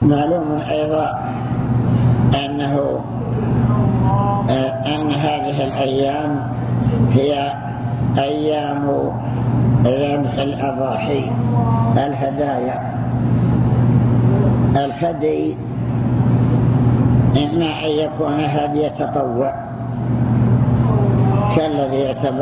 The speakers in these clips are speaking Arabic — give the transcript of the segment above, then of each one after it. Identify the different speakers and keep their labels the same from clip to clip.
Speaker 1: معلوم أيضا أن هذه الأيام هي أيام ذبح الأضاحي الهدايا. الهدي إما أن يكون هدي تطوع كالذي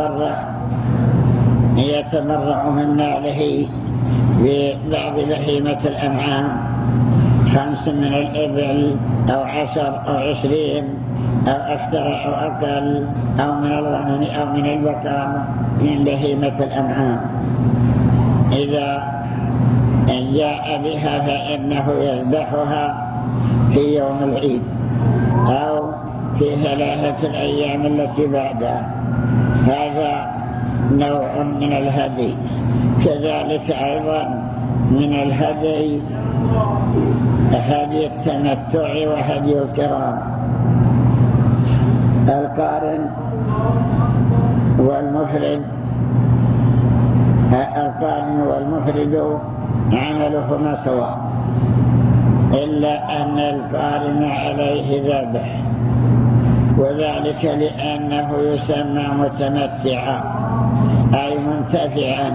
Speaker 1: يتبرع من ماله ببعض بهيمة الأنعام 5 من الإبل أو 10 أو 20 أو أكثر أو أقل، أو من الغنم أو من البقر من بهيمة الأنعام. إذا جاء بها فإنه يذبحها في يوم العيد أو في 3 الأيام التي بعدها. هذا نوع من الهدي. كذلك أيضا من الهدي هدي التمتع وهدي القران. القارن والمفرد عملهما سواء، إلا أن القارن عليه ذبح، وذلك لأنه يسمى متمتعا أي منتفعا،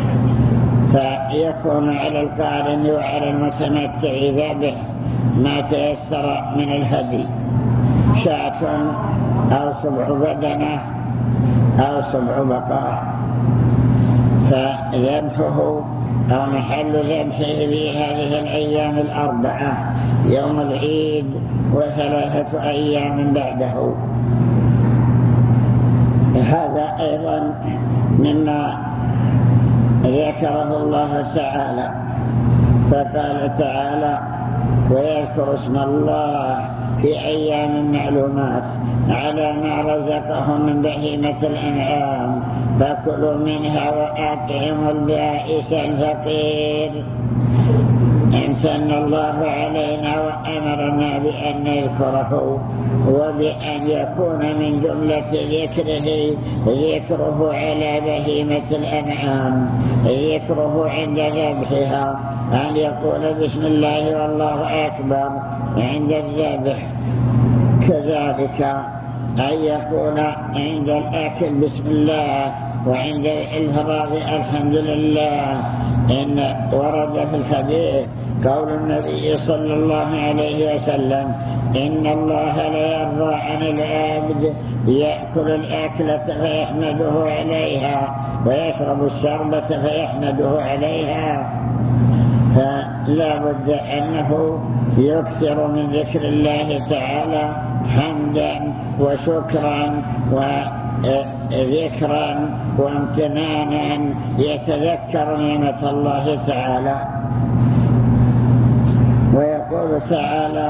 Speaker 1: فيكون على القارن وعلى المتمتع ذبح ما تيسر من الهدي، شاة أو 7 بدنة أو 7 بقرة، فذبحه أو محل ذبحه في هذه الأيام 4 يوم العيد و3 أيام بعده. هذا أيضا مما ذكره الله تعالى، فقال تعالى: ويذكر اسم الله في أيام معلومات على ما رزقهم من بهيمة الأنعام فكلوا منها وأطعموا البائس الفقير. امتن الله علينا وأمرنا بأن نذكره، وبأن يكون من جملة ذكره على بهيمة الأنعام، ذكره عند ذبحها، أن يقول بسم الله والله أكبر عند الذبح. كذلك أن يقول عند الأكل بسم الله، وعند الفراغ الحمد لله. إن ورد في الحديث قول النبي صلى الله عليه وسلم: إن الله لا يرضى عن العبد يأكل الأكلة فيحمده عليها ويشرب الشربة فيحمده عليها. فلا بد أنه يكثر من ذكر الله تعالى حمدا وشكرا وذكرا وامتنانا، يتذكر نعمة الله تعالى. ويقول تعالى: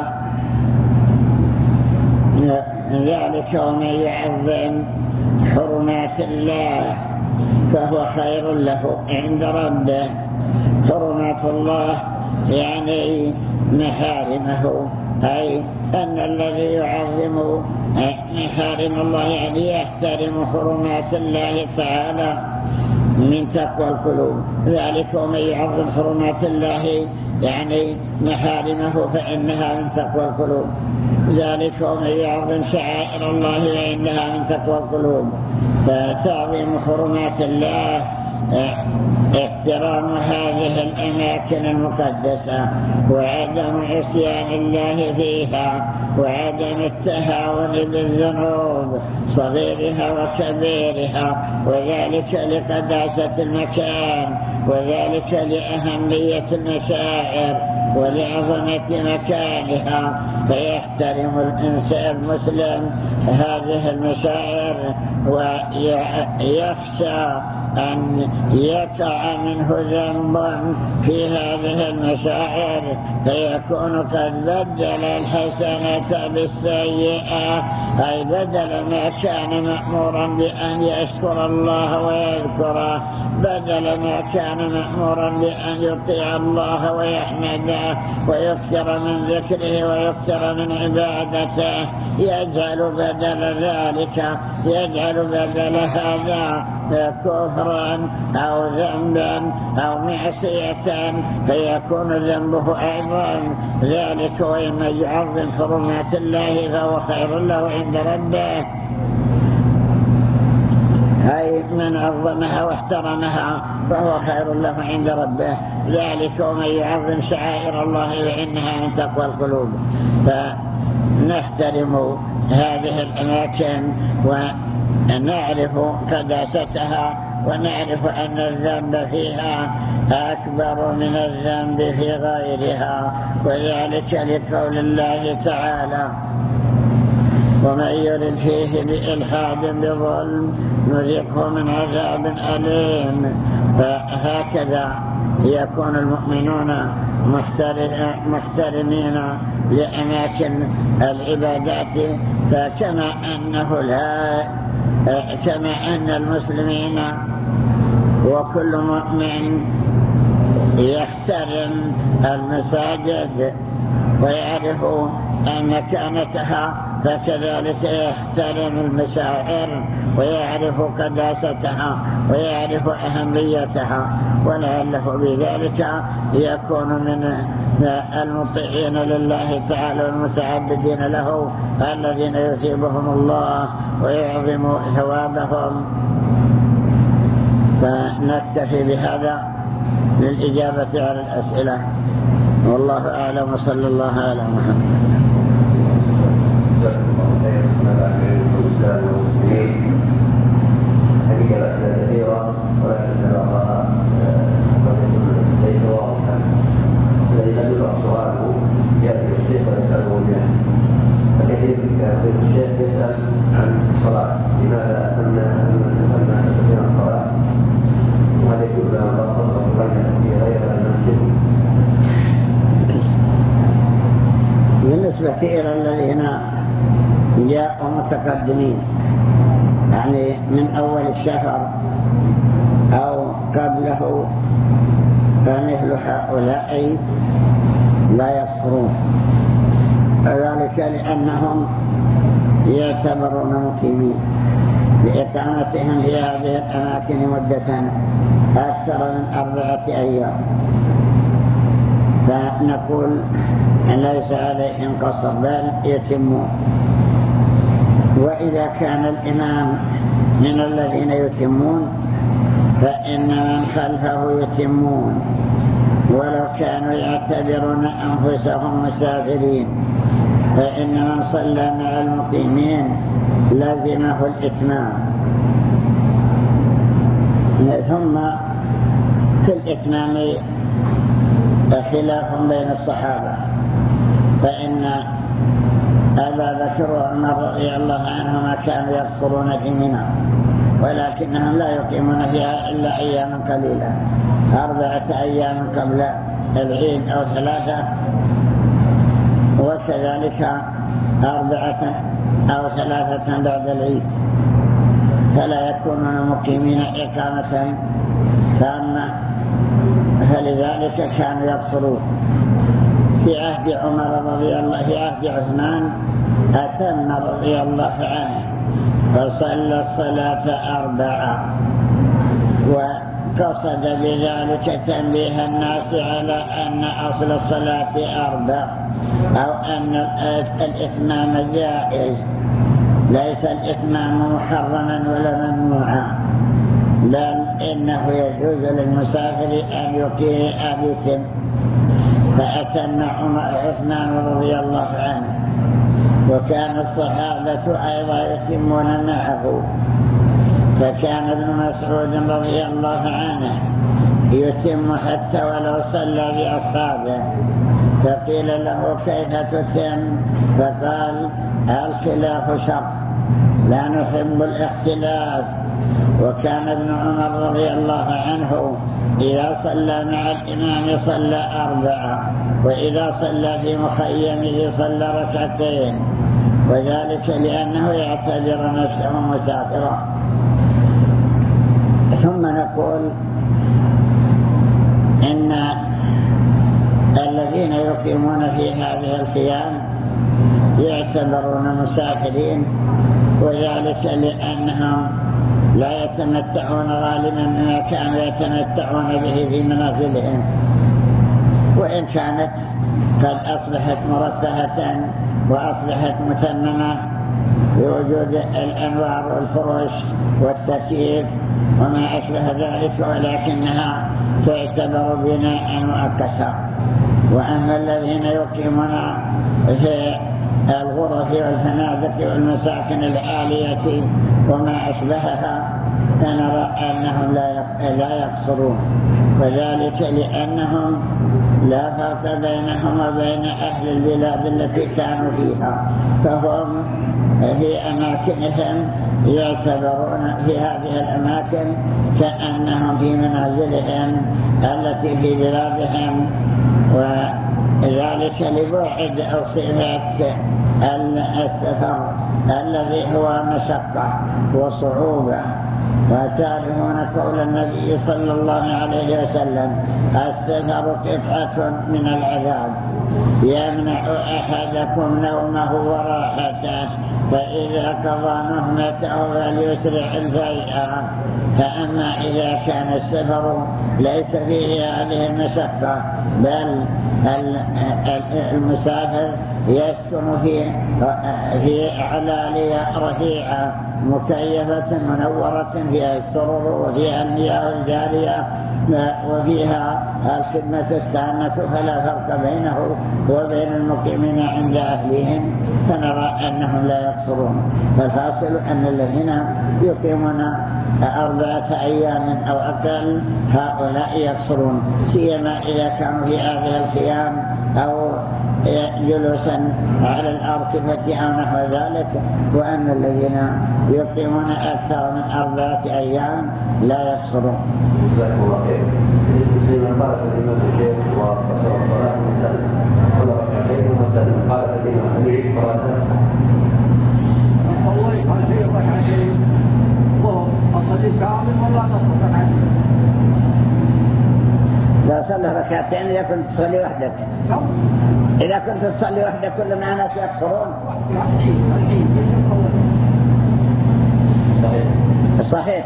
Speaker 1: ذلك ومن يعظم حرمات الله فهو خير له عند ربه. حرمات الله يعني محارمه، أي أن الذي يعظم محارم الله يعني يحترم حرمات الله تعالى من تقوى القلوب. ذلك ومن يعظم حرمات الله يعني محارمه فإنها من تقوى القلوب. ذلك ومن يعظم شعائر الله فإنها من تقوى القلوب. فتعظيم حرمات الله احترام هذه الأماكن المقدسة، وعدم عصيان الله فيها، وعدم التهاون بالذنوب صغيرها وكبيرها، وذلك لقداسة المكان، وذلك لأهمية المشاعر ولعظمة مكانها. فيحترم الإنسان المسلم هذه المشاعر ويخشى أن يقع منه ذنب في هذه المشاعر، فيكون قد بدل الحسنة بالسيئة، أي بدل ما كان مأمورا بأن يشكر الله ويذكره، بدل ما كان مأمورا بأن يطيع الله ويحمده ويكثر من ذكره ويكثر من عبادته، يجعل بدل ذلك، يجعل بدل هذا كفرا أو ذنبا أو معصية فيكون ذنبه أيضا ذلك، وإن يعظم حرمات الله فهو خير له عند ربه، أي من عظمها واحترمها فهو خير له عند ربه ذلك، ومن يعظم شعائر الله فإنها من تقوى القلوب. فنحترم هذه الأماكن ونعرف قداستها، ونعرف أن الذنب فيها أكبر من الذنب في غيرها، وذلك لقول الله تعالى: ومن يرد فيه بإلحاد بظلم نذقه من عذاب أليم. فهكذا يكون المؤمنون محترمين لأماكن العبادات، فكما أن المسلمين وكل مؤمن يحترم المساجد ويعرف مكانتها، فكذلك يحترم المشاعر ويعرف قداستها ويعرف أهميتها، ولعله بذلك يكون من المطيعين لله تعالى والمتعبدين له الذين يثيبهم الله ويعظم ثوابهم. فنكتفي بهذا للإجابة على الأسئلة، والله أعلم، وصلى الله على محمد.
Speaker 2: هذه الأسئلة كثيرة ولكن بعضها ليس واضحا، الذي لم يقرأ سؤاله يأتي الشيخ ويسأله بها. فكثير من الشيخ يسأل عن الصلاة، لماذا أتمنا تسليم الصلاة، وهل يجوز لنا الضغط في غير المسجد؟
Speaker 1: بالنسبة إلى الذين جاءوا متقدمين، يعني من أول الشهر أو قبله، فمثل هؤلاء لا يصرون، وذلك لأنهم يعتبرون مقيمين لإقامتهم في هذه الأماكن مدة أكثر من 4 أيام، فنقول ليس عليهم قصر بل يتمون. وإذا كان الإمام من الذين يتمون فإن من خلفه يتمون، ولو كانوا يعتبرون أنفسهم مسافرين، فإن من صلى مع المقيمين لازمه الإتمام. ثم في الإتمام خلاف بين الصحابة، فإن أبا بكر وعمر رضي الله عنهما كانوا يقصرون في منى، ولكنهم لا يقيمون فيها إلا أياما قليلة، 4 أيام قبل العيد أو 3، وكذلك 4 أو 3 بعد العيد، فلا يكونون مقيمين إقامة تامة، فلذلك كانوا يقصرون. في عهد عمر رضي الله، في عهد عثمان أتم رضي الله عنه فصلى الصلاة 4، وقصد بذلك تنبيه الناس على أن أصل الصلاة 4، أو أن الإتمام جائز، ليس الإتمام محرما ولا ممنوعا، بل إنه يجوز للمسافر أن يتم. فأتم عثمان رضي الله عنه، وكان الصحابة أيضا يتمون معه، فكان ابن مسعود رضي الله عنه يتم حتى ولو صلى بأصحابه، فقيل له كيف تتم؟ فقال الخلاف شر، لا نحب الاختلاف. وكان ابن عمر رضي الله عنه إذا صلى مع الإمام صلى 4، وإذا صلى في مخيمه صلى 2، وذلك لأنه يعتبر نفسه مسافرا. ثم نقول إن الذين يقيمون في هذه الخيام يعتبرون مسافرين، وذلك لأنهم لا يتمتعون غالبا بما كانوا يتمتعون به في منازلهم، وإن كانت قد أصبحت مرفهة وأصبحت متممة بوجود الأنوار والفروش والتكييف وما أشبه ذلك، ولكنها تعتبر بناء مؤقتا. وأما الذين يقيمون في الغرف والفنادق والمساكن العالية وما أشبهها فنرى أنهم لا يقصرون، وذلك لأنهم لا فرق بينهم وبين أهل البلاد التي كانوا فيها، فهم في أماكنهم يعتبرون في هذه الأماكن كأنهم في منازلهم التي في بلادهم، وذلك لبعد أو صفة السفر الذي هو مشقة وصعوبة. وتعلمون قول النبي صلى الله عليه وسلم: السفر قطعة من العذاب يمنع أحدكم نومه وراحته، فإذا قضى نهمته فليسرع الفيئة. فأما إذا كان السفر ليس فيه هذه المشقة، بل المسافر يسكن في علالية رفيعة مكيفة منورة فيها السرر وفيها المياه الجارية وفيها الخدمة التامة، فلا فرق بينه وبين المقيمين عند أهلهم، فنرى أنهم لا يقصرون. فالحاصل أن الذين يقيمون 4 أيام أو أقل هؤلاء يقصرون، سيما إذا كانوا في هذه الخيام أو جلوسا على الأركبة أو نحو ذلك. وأن الذين يقيمون أكثر من 4 أيام لا يقصرون.
Speaker 2: جزاكم الله خير. لمن قال الإمام الشيخ وقصر الصلاة وسلم قال ركعتين وسلم قال الإمام حديث صلاة
Speaker 3: صليت عليه ركعتين أصلي كامل ولا نصف ركعتين؟
Speaker 1: لا صلي ركعتين إذا كنت تصلي وحدك. إذا كنت تصلي وحدك كل ما الناس يقصرون. صحيح.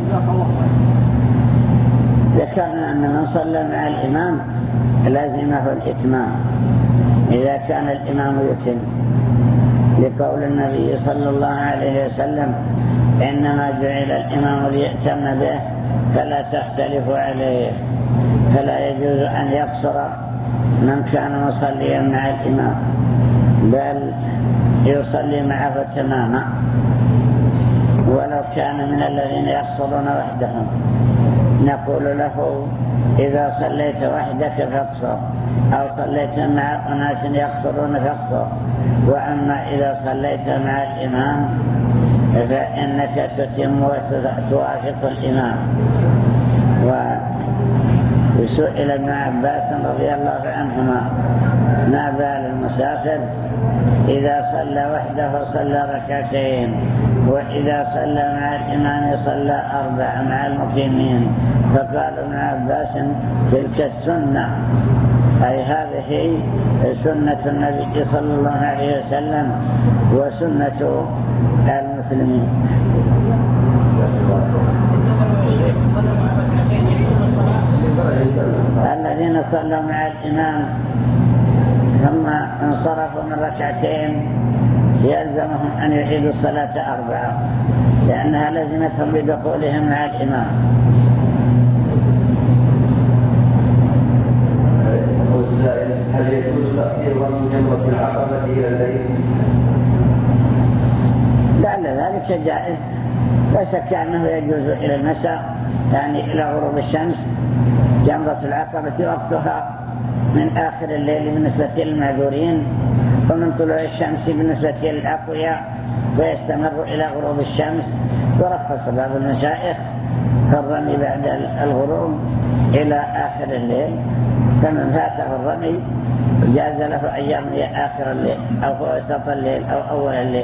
Speaker 1: ذكرنا أن من صلى مع الإمام لازمه الإتمام إذا كان الإمام يتم، لقول النبي صلى الله عليه وسلم: إنما جعل الإمام ليأتم به فلا تختلفوا عليه. فلا يجوز أن يقصر من كان مصليا مع الإمام، بل يصلي معه تماما ولو كان من الذين يقصرون وحدهم. نقول له: إذا صليت وحدك فاقصر، أو صليت مع أناس يقصرون فاقصر. وأما إذا صليت مع الإمام فإنك تتم وتوافق الإمام. وسئل ابن عباس رضي الله عنهما: ما بال المسافر إذا صلى وحده صلى ركعتين، وإذا صلى مع الإمام صلى 4 مع المقيمين؟ فقال ابن عباس: تلك السنة، أي هذه سنة النبي صلى الله عليه وسلم وسنة المسلمين. الذين صلوا مع الإمام ثم انصرفوا من ركعتين يلزمهم أن يعيدوا الصلاة 4 لأنها لزمتهم بدخولهم مع الإمام.
Speaker 2: هل يجوز تأخير من جمرة العقبة إلى الليل؟
Speaker 1: لعل ذلك جائز، لا شك أنه يجوز إلى المساء، يعني إلى غروب الشمس. جمرة العقبة وقتها من آخر الليل بالنسبة للمعذورين، ومن طلوع الشمس بالنسبة للأقوياء، ويستمر إلى غروب الشمس. ورخص بعض المشايخ الرمي بعد الغروب إلى آخر الليل، فمن فاته الرمي جاز له أن يرمي آخر الليل أو وسط الليل أو أول الليل.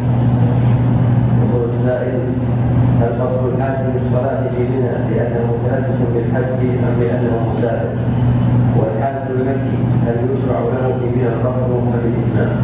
Speaker 2: يقول السائل: هل فضل الحاج بالصلاة في منى لأنه متلبس بالحج أم لأنه مسافر؟ والحاج المكي هل يشرع له في من القصر فللإسلام؟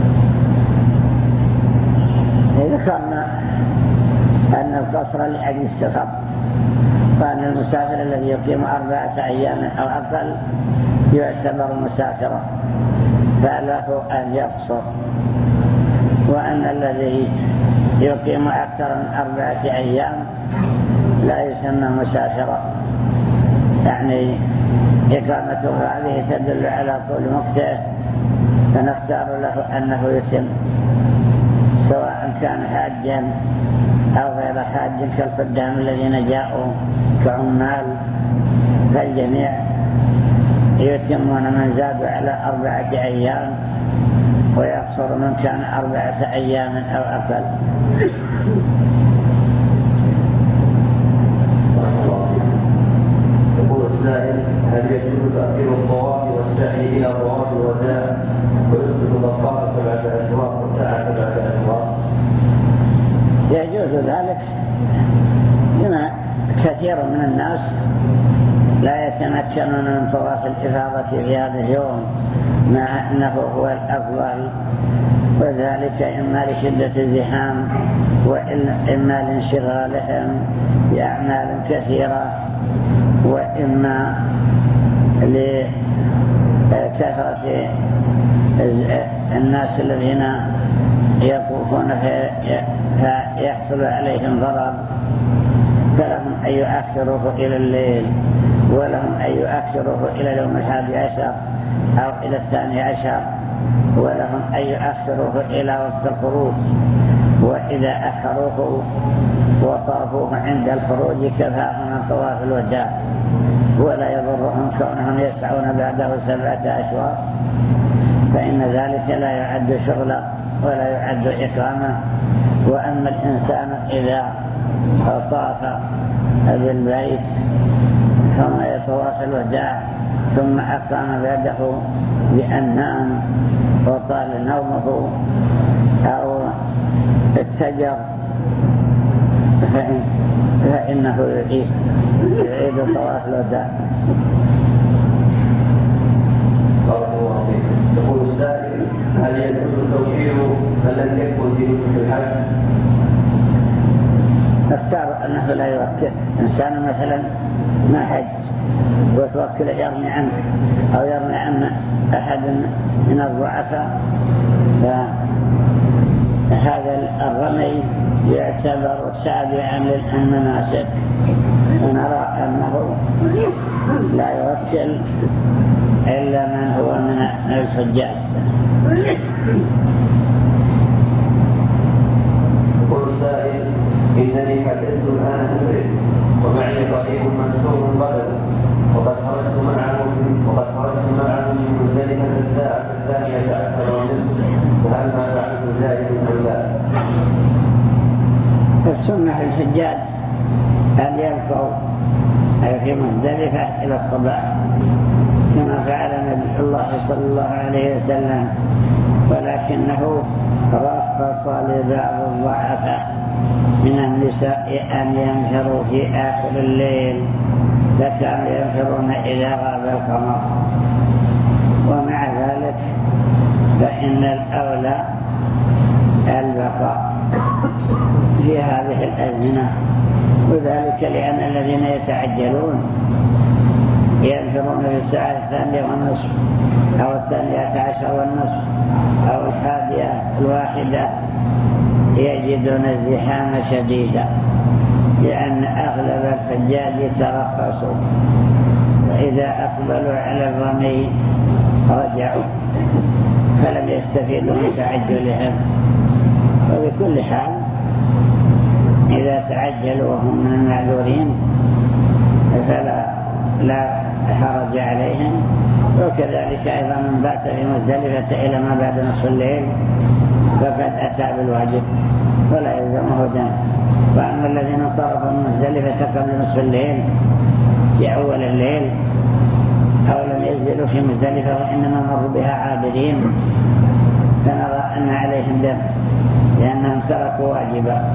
Speaker 1: ذكرنا أن القصر لأجل السفر، وأن المسافر الذي يقيم 4 أيام أو أقل يعتبر مسافرا فله أن يقصر، وأن الذي يقيم أكثر من 4 أيام لا يسمى مسافرا، يعني إقامته هذه تدل على طول مقته، فنختار له أنه يتم، سواء كان حاجا أو غير حاج كالخدام الذين جاءوا كعمال، فالجميع يتمون من زادوا على 4 أيام، ويقصر من كان 4 أيام أو أقل.
Speaker 2: يقول السائل: هل يجوز تأخير الطواف والسعي إلى طواف الوداع ويسقط الطواف 7 أشواط والساعة 7 أشواط؟
Speaker 1: يجوز ذلك لما كثير من الناس لا يتمكنون من طواف الإفاضة في هذا اليوم، مع أنه هو الأفضل، وذلك إما لشدة الزحام وإما لانشغالهم بأعمال كثيرة، وإما لكثرة الناس الذين يطوفون فيحصل عليهم ضرر، فلهم أن يؤخروه إلى الليل، ولهم أن يؤخروه إلى اليوم 11 أو إلى 12، ولهم أن يؤخروه إلى وقت الخروج، وإذا أخروه وطافوه عند الخروج كفاهم من طواف الوداع، ولا يضرهم كونهم يسعون بعده 7 أشواط، فإن ذلك لا يعد شغلا ولا يعد إقامة. وأما الإنسان إذا طاف بالبيت ثم يطواف الوداع ثم أقام بعده بأن نام وطال نومه أو اتجر، فإنه يعيد طواف الوداع.
Speaker 2: يقول السائل: هل يجوز توكيل من لم يكن في نسك الحج؟
Speaker 1: نختار أنه لا يوكل. إنسان مثلا ما حج وتوكل يرمي عنه أو يرمي عنه أحد من الضعفاء، فهذا الرمي يعتبر تابعا للمناسك، ونرى أنه لا يوكل إلا من هو من الحجاج.
Speaker 2: يقول السائل: إنني حدثت الآن أمري ومعي قريب منصور بدل، وقد خرجت معه من مزدلفة الساعة 12:30، فهل ما فعلت جائز أم لا؟
Speaker 1: السنة الحجاج أن يبقوا في مزدلفة إلى الصباح كما فعل نبي الله صلى الله عليه وسلم، ولكنه رخص لبعض الضعفاء من النساء أن ينفروا في آخر الليل، فكانوا ينفرون إذا غاب القمر. ومع ذلك فإن الأولى البقاء في هذه الأزمنة، وذلك لأن الذين يتعجلون ينفرون في الساعة 2:30 أو 12:30 أو 1:01 يجدون الزحام شديدا، لأن أغلب الحجاج ترخصوا، وإذا أقبلوا على الرمي رجعوا فلم يستفيدوا من تعجلهم. وبكل حال إذا تعجلوا وهم من المعذورين فلا حرج عليهم. وكذلك أيضا من بات في مزدلفة إلى ما بعد نصف الليل فقد أتى بالواجب ولا يلزمه دم. وأما الذين صرفوا من مزدلفة قبل نصف الليل في أول الليل أو لم ينزلوا في مزدلفة وإنما مروا بها عابرين، فنرى أن عليهم دم لأنهم تركوا واجبا.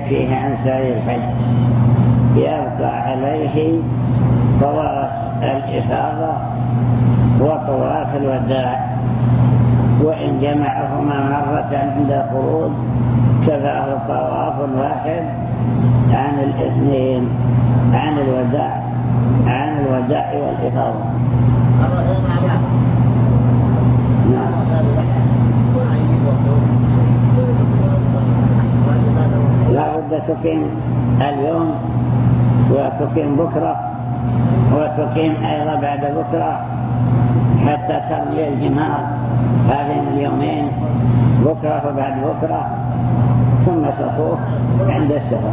Speaker 1: يكفيه عن سعي الحج، يبقى عليه طواف الإفاضة وطواف الوداع، وإن جمعهما مرة عند الخروج كفاه طواف واحد عن الاثنين، عن الوداع والإفاضة. لا بد تقيم اليوم وتقيم بكرة وتقيم أيضا بعد بكرة حتى ترمي الجمار هذين اليومين، بكرة وبعد بكرة، ثم تطوف عند السفر.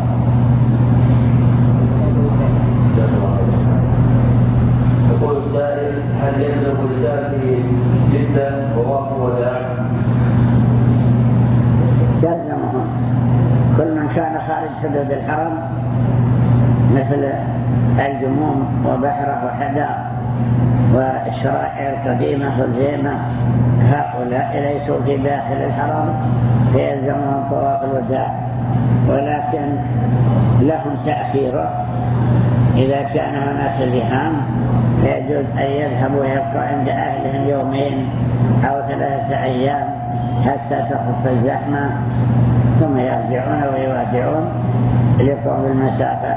Speaker 2: يقول السائل: هل يلزم السافر جدا طواف الوداع؟
Speaker 1: يلزمهم كل من كان خارج حدود الحرم مثل الجموم وبحره وحدار والشرائع القديمة والزيمة، هؤلاء ليسوا في داخل الحرم فيلزمهم طواف الوداع، ولكن لهم تأخيره. إذا كان هناك زحام يجوز أن يذهبوا ويبقوا عند أهلهم يومين أو 3 أيام حتى تخف الزحمة، ثم يرجعون ويوادعون لقوم المسافة.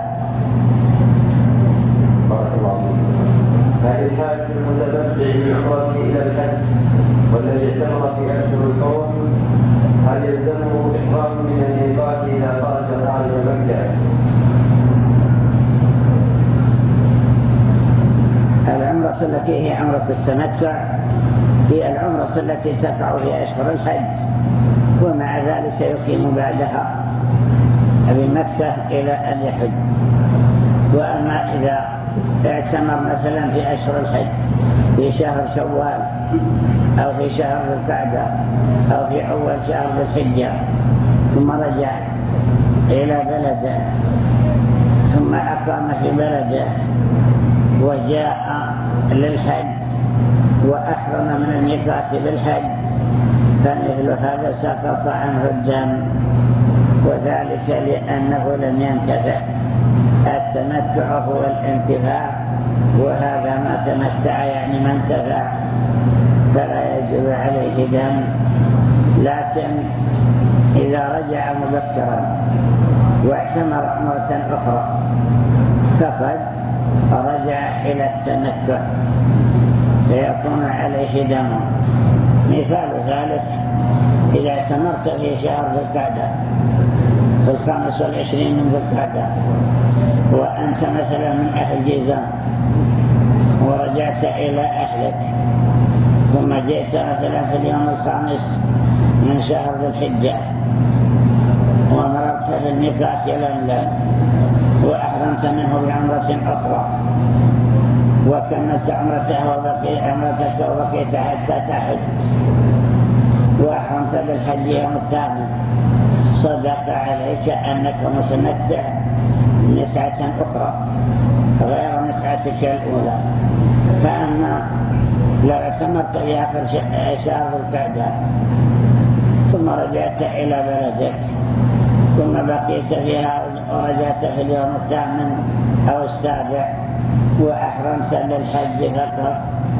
Speaker 2: هل الحاج المتمتع بعمرته إلى الحج والذي اعتمر في أشهر الحرم هل يلزمه إحرام من الميقات إذا خرج مكة؟
Speaker 1: العمرة التي هي عمرة التمتع هي العمرة التي تقع في أشهر الحج، ومع ذلك يقيم بعدها بمكة إلى أن يحج. وأما إذا اعتمر مثلا في أشهر الحج في شهر شوال أو في شهر القعدة أو في أول شهر الحجة ثم رجع إلى بلده ثم أقام في بلده وجاء للحج وأحرم من الميقات بالحج، فمثل هذا سقط عنه الدم، وذلك لأنه لم ينتفع. التمتع هو الانتفاع، وهذا ما تمتع يعني ما انتفع، فلا يجب عليه دم. لكن إذا رجع مبكرا واعتمر عمرة أخرى فقد رجع إلى التمتع فيكون عليه دم. مثال ذلك: إذا اعتمرت في شهر ذي القعدة في 25 من ذي القعدة وأنت مثلا من أهل جيزان ورجعت إلى أهلك ثم جئت مثلا في اليوم 5 من شهر ذي الحجة ومررت بالميقات لملم وأحرمت منه بعمرة أخرى وكملت عمرتك وبقيت حتى تحج وأحرمت بالحج يوم 8، صدق عليك أنك متمتع مسعة أخرى غير مسعتك الأولى. فأما لو اعتمرت في آخر شهر القعدة ثم رجعت إلى بلدك ثم بقيت فيها ورجعت في اليوم 8 أو 7 وأحرمت للحج فقط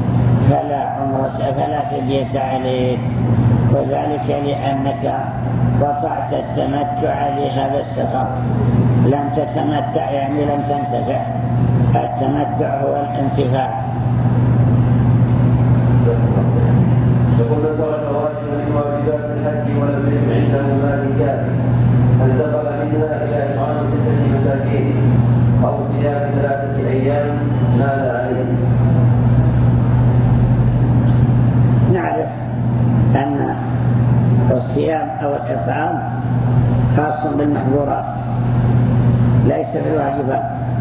Speaker 1: فلا فدية عليك، وذلك لأنك قطعت التمتع لهذا السفر. لم تتمتع يعني لم تنتفع. التمتع هو الانتفاع.
Speaker 2: يقول ترك واجب من واجبات الحج ولم يجب عنده مال كافي، هل سبق منها إلى إطعام 6 مساكين أو صيام 3 أيام؟ ماذا عليه؟
Speaker 1: نعرف أن الصيام أو الإطعام خاص بالمحظورات ليس بالواجبات.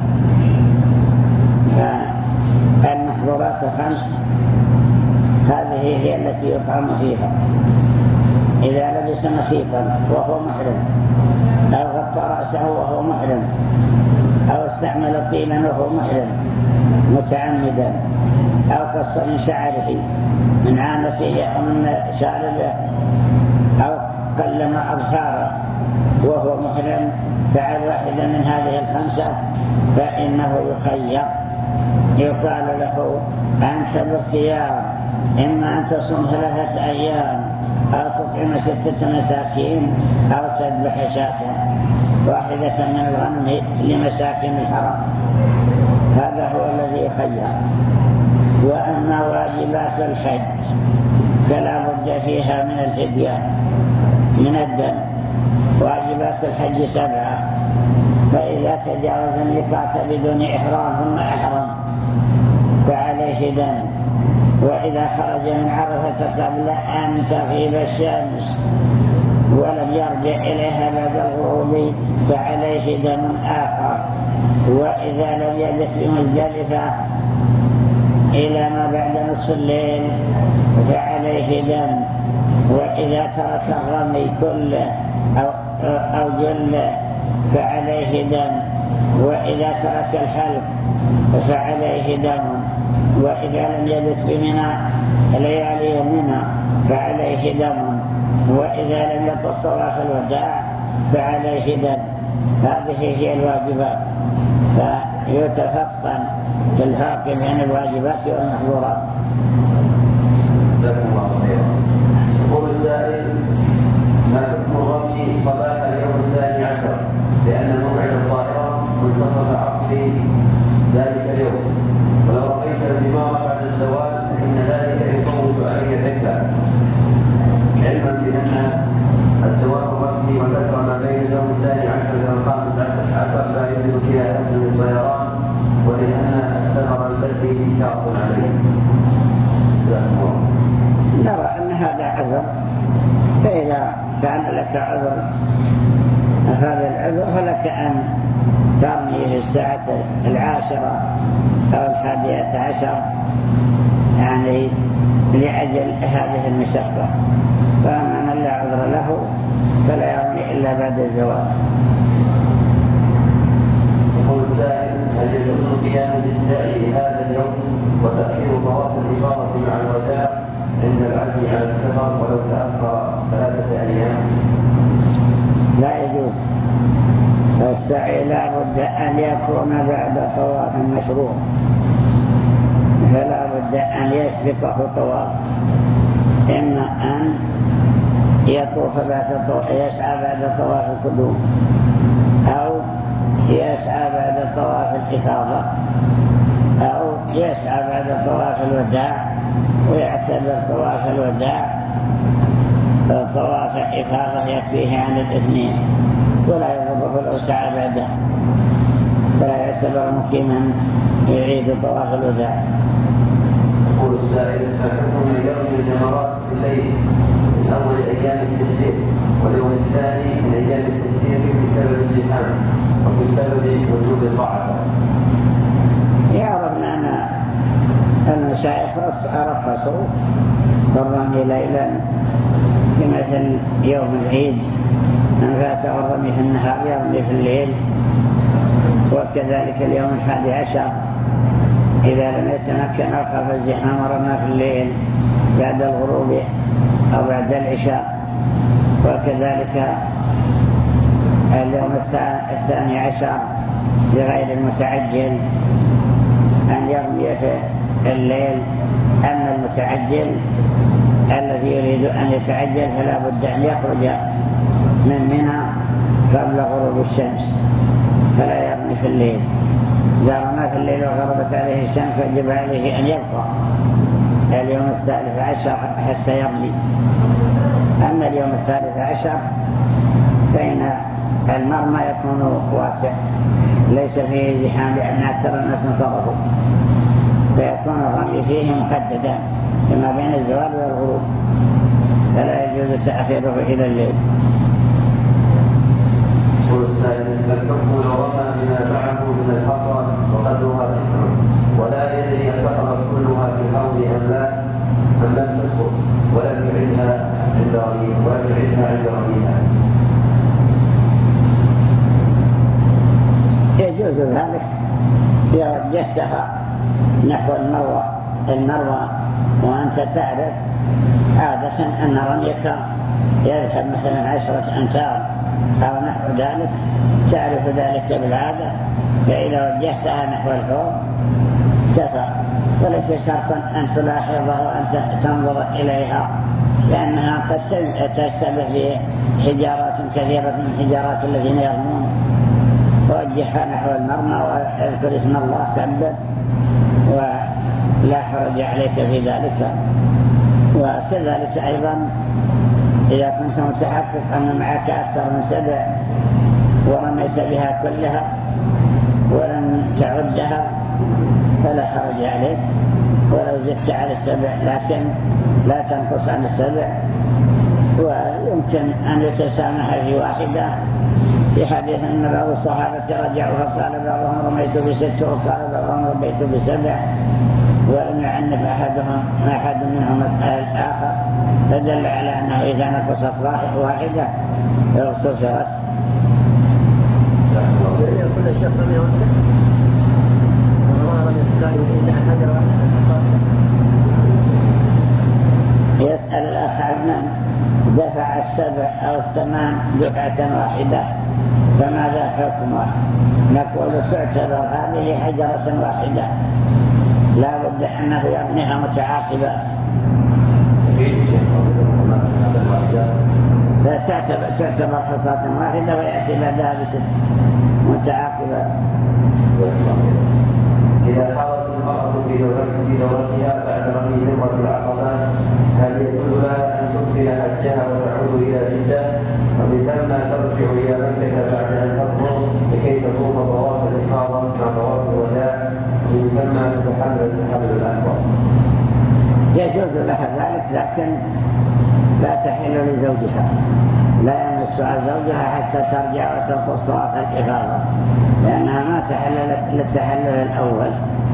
Speaker 1: المحظورات 5 هذه هي التي يطعم فيها: إذا لبس مخيطا وهو محرم، أو غطى رأسه وهو محرم، أو استعمل طينا وهو محرم متعمدا، أو قص من شعره من عانته أو من شاربه، أو قلم أظفاره وهو محرم، فعل واحدا من هذه الخمسة فإنه يخير. يقال له أنت بالخيار، إما أن تصوم 3 أيام أو تطعم 6 مساكين أو تذبح شاة واحدة من الغنم لمساكن الحرم. هذا هو الذي يخير. وأما واجبات الحج فلا بد فيها من الفدية من الدم. واجبات الحج 7، فإذا تجاوز الميقات بدون إحرام ثم أحرم فعليه دم، وإذا خرج من عرفة قبل أن تغيب الشمس ولم يرجع إليها بعد الغروب فعليه دم آخر، وإذا لم يجلس بمزدلفة إلى ما بعد نصف الليل فعليه دم، وإذا ترك الرمي كله أو جله فعليه دم، وإذا ترك الحلق فعليه دم، وإذا لم يبت بمنى ليالي منى فعليه دم، وإذا لم يطف طواف الوداع فعليه دم. هذه هي الواجبات، فيتفطن في الفرق بين الواجبات والمحظورات.
Speaker 2: جزاكم الله خيرا. يقول السائل: ما حكم الرمي صباح اليوم 12 لأن موعد الطائرة منتصف عصر ذلك اليوم، ولو رأيت الحمار بعد الزوال فإن ذلك يفوت علي الرحلة، علما بأن الزوال الرسمي وكثر ما بين يوم 12 إلى 15 لا يجوز فيها أكل الطيران، ولأن السفر البدري شاق عليه.
Speaker 1: نرى أن هذا عذر، فإذا كان لك عذر هذا العذر فلك أن ترمي في الساعة 10 أو 11 يعني لأجل هذه المشقة. فأما من لا عذر له فلا يرمي إلا بعد الزوال.
Speaker 2: يقول السائل: هل يجوز القيام بالسعي هذا اليوم وتأخير طواف الإفاضة مع الوداع عند العزم على السفر ولو تأخر 3 أيام؟
Speaker 1: لا يجوز. السعي لا بد أن يكون بعد طواف مشروع، فلا بد أن يسبقه طواف، إما أن يسعى بعد طواف القدوم أو يسعى بعد طواف الإفاضة أو يسعى بعد طواف الوداع، ويعتبر طواف الوداع طواف إفاضة يكفيه عن الاثنين ولا يضره لو سعى بعده، فلا يعتبر مقيما يعيد طواف الوداع.
Speaker 2: يقول السائل: الحكم من يرمي الجمرات في الليل من أول أيام التشريق واليوم الثاني من أيام التشريق بسبب الزحام وبسبب وجود الضعف؟
Speaker 1: يعرف أن المشايخ رخصوا بالرمي ليلا بمثل يوم العيد، من فاته الرمي في النهار يرمي في الليل، وكذلك اليوم 11 إذا لم يتمكن أخاف الزحام رمى في الليل بعد الغروب أو بعد العشاء، وكذلك اليوم 12 لغير المتعجل أن يرمي في الليل. أما المتعجل الذي يريد أن يتعجل فلا بد أن يخرج من منى قبل غروب الشمس فلا يرمي في الليل. إذا رمى في الليل وغربت عليه الشمس فيجب عليه أن يبقى اليوم 13 حتى يرمي. أما اليوم 13 فإن المرمى يكون واسع ليس فيه زحام لأن أكثر الناس انصرفوا، فيكون الرمي فيه محددا فيما بين الزوال والغروب، فلا يجوز تأخيره إلى الليل.
Speaker 2: الحكم لو رمى بما معه من الحصى وقدرها ذكر ولا يدري أن سقطت كلها في الأرض أم لا أم لم تسقط ولم يعدها عند رميها،
Speaker 1: يجوز ذلك إذا وجهتها نحو المروة وأنت تعرف عادة أن رميك يذهب مثلا 10 أمتار أو نحو ذلك تعرف ذلك بالعادة، فإذا وجهتها نحو الحوض كفى، وليس شرطا أن تلاحظها وأن تنظر إليها، لأنها قد تشتبه بحجارات كثيرة من حجارات الذين يرمون، ووجهها نحو المرمى واذكر اسم الله كبر ولا حرج عليك في ذلك. وكذلك أيضا إذا كنت متحقق أن معك أكثر من 7 ورميت بها كلها ولم تعدها فلا حرج عليك ولو زدت على 7، لكن لا تنقص عن 7. ويمكن أن يتسامح في واحدة، في حديث أن بعض الصحابة رجعوا فقال بعضهم رميت ب6 وقال بعضهم رميت ب7، ولم يعنف أحد منهم الآخر، فدل على أنه إذا نقصت واحدة اغتفرت.
Speaker 3: كل شخص
Speaker 1: يسأل الأخ عن دفع 7 أو 8 دفعة واحدة فماذا حكمه؟ نقول تعتبر هذه حجرة واحدة، لا بد أنه يبنيها متعاقبات، تعتبر حصاة واحدة ويأتي بعدها ب6 متعاقبات.
Speaker 2: إذا حضرت المرأة في دورتها بعد رمي جمرة العقبات هل يجوز لها أن تكمل حجها وتعود إلى جدة، وبثم ترجع إلى مكة بعد أن تفرغ لكي تقوم طواف الإفاضة مع طواف الوداع، وبثم تحلل الحمل الأكبر؟
Speaker 1: يجوز لها ذلك، لكن لا تحل لزوجها، لا يمسها زوجها حتى ترجع وتقوم طواف الإفاضة، لأنها ما تحللت للتحلل الأول.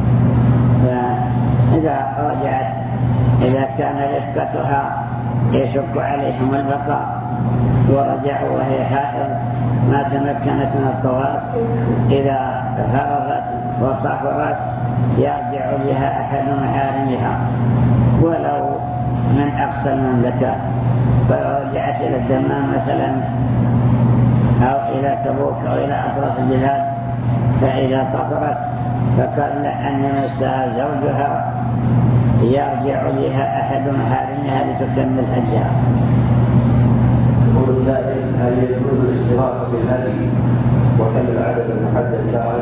Speaker 1: فإذا رجعت، إذا كان رفقتها يشق عليهم البقاء ورجعوا وهي حائض ما تمكنت من الطواف، إذا فرغت وطهرت يرجع بها أحد محارمها ولو من أقصى المملكة، فرجعت إلى الدمام مثلا أو إلى تبوك أو إلى أطراف البلاد، فإذا طهرت فقبل أن يمسها زوجها يرجع بها أحد محارمها لتكمل حجها.
Speaker 2: يقول السائل هل يجوز الاشتراك في الهدي وكم العدد المحدد شرعا؟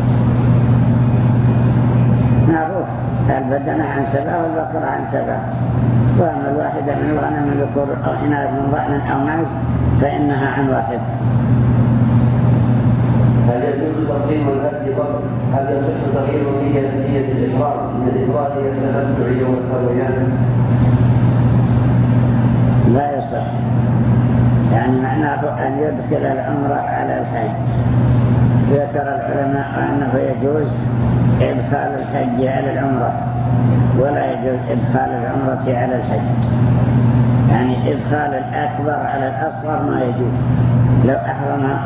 Speaker 1: معروف البدنة عن 7 والبقرة عن 7، وأما الواحدة من الغنم من ذكور أو إناث من ضأن أو معز فإنها عن 1.
Speaker 2: هل يجوز تقديم الهدي قبل؟ هل يصح تغيير نية الإحرام من الإفراد إلى التمتع يوم الترويان؟
Speaker 1: لا يصح، يعني معناه أن يدخل العمرة على الحج. ذكر العلماء أنه يجوز إدخال الحج على العمرة ولا يجوز إدخال العمرة على الحج، يعني إدخال الأكبر على الأصغر ما يجوز. لو أحرم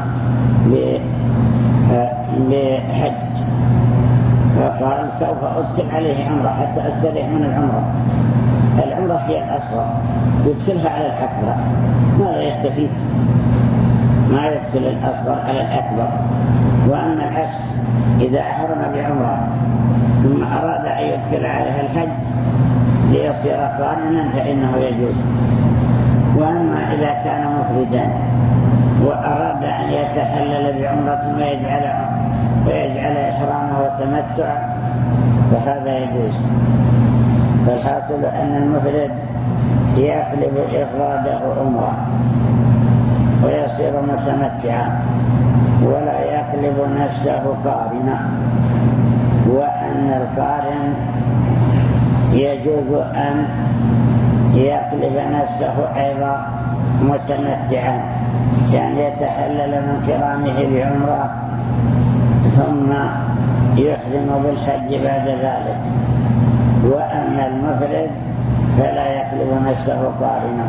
Speaker 1: بحج وقال سوف أدخل عليه عمرة حتى أستريح من العمرة هي الأصغر، يدخلها على الأكبر ماذا يستفيد؟ ما يدخل الأصغر على الأكبر. وأما العكس إذا أحرم بعمرة ثم أراد أن يدخل عليها الحج ليصير قارنا فإنه يجوز. وأما إذا كان مفردا وأراد أن يتحلل بعمرة ويجعل إحرامه تمتع فهذا يجوز. فالحاصل أن المفرد يقلب إفراده عمرة ويصير متمتعا ولا يقلب نفسه قارنا، وأن القارن يجوز أن يقلب نفسه أيضا متمتعا، يعني يتحلل من قرانه بعمرة ثم يحرم بالحج بعد ذلك. وأما المفرد فلا يقلب نفسه قارنا.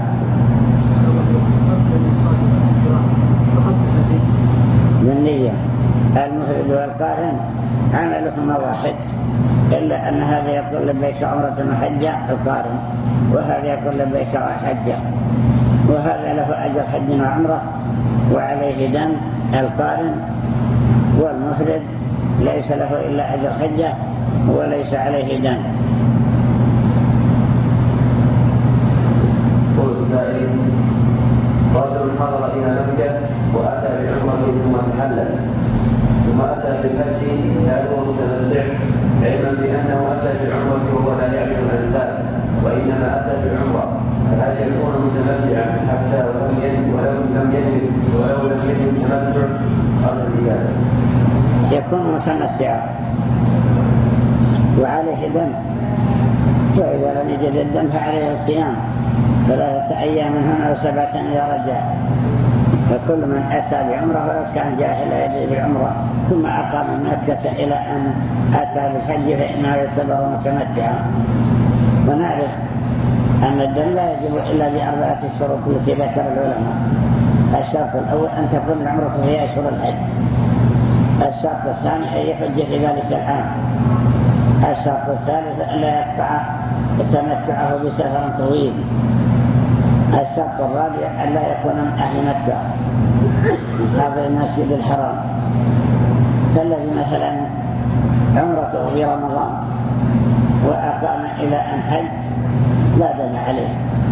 Speaker 1: بالنية المفرد والقارن عملهما واحد، إلا أن هذا يقول لبيك عمرة وحجة القارن، وهذا يقول لبيك حجة، وهذا له أجر حج وعمرة وعليه دم. القارن والمفرد ليس له إلا أجر حجة وليس عليه دم.
Speaker 2: رجل حضر إلى مكة وأتى بعمرة ثم تحلل ثم أتى بالحج هل هو متمتع علما بأنه أتى بالعمرة وهو لا يعرف الأنساب وإنما أتى بالعمرة فهل يكون متمتعا حتى ولو لم يجد التمتع قبل الإجابة؟
Speaker 1: يكون متمتعا وعليه دم، وإذا لم يجد الدم فعليه الصيام 3 أيام هنا و7 إذا رجع. فكل من أتى بعمره ولو كان جاهلا يجري بالعمره ثم أقام من مكة إلى أن أتى بالحج فإنه يعتبر متمتعا. ونعرف أن الدم لا يجب إلا ب4 الشروط التي ذكر العلماء. الشرط الأول أن تكون العمرة في أشهر الحج. الشرط الثاني أن يحج في ذلك العام. الشرط الثالث أن لا يقطع تمتعه بسفر طويل. الشرط الرابع أن لا يكون من أهل مكة هذا المسجد الحرام. فالذي مثلا عمرته في رمضان وأقام إلى أن حج لا دم عليه،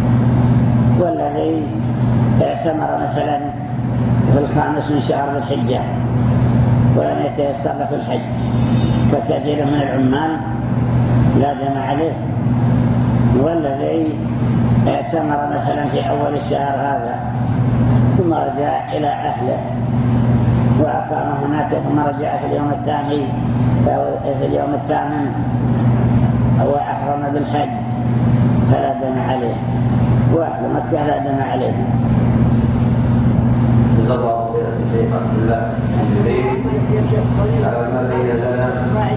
Speaker 1: والذي اعتمر مثلا في 5 من شهر الحجة ولم يتيسر له في الحج فكثير من العمال لا دم عليه، والذي اعتمر مثلا في أول الشهر هذا ثم رجع إلى أهله وأقام هناك ثم رجع في اليوم الثاني في اليوم الثامن وأحرم بالحج فلا دم عليه، وأهل مكة لا دم عليه.
Speaker 2: الله الشيخ عبد الله على ما بين لنا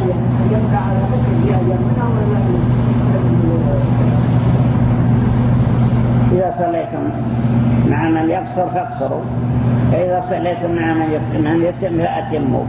Speaker 1: إذا صليتم مع من يقصر فاقصروا، فإذا صليتم مع من يتم فأتموا.